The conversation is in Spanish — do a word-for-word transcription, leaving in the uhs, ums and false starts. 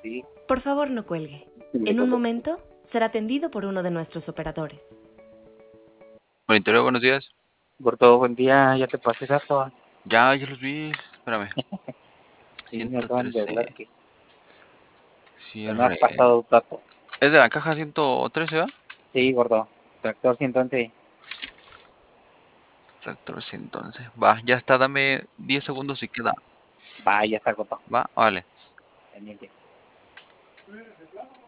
Sí. Por favor, no cuelgue. En un momento será atendido por uno de nuestros operadores. Monitoreo, buenos días. Por todo buen día, ya te pasé dato. Ya, ya los vi. Espérame. Sí, me acaban de hablar ciento trece. que ya me has Cierre. pasado dato. Es de la caja ciento trece, ¿va? Sí, gordo. Tractor ciento once. Tractor ciento once. Va, ya está. Dame diez segundos y queda. Va, ya está agotado. Va, vale. Pendiente.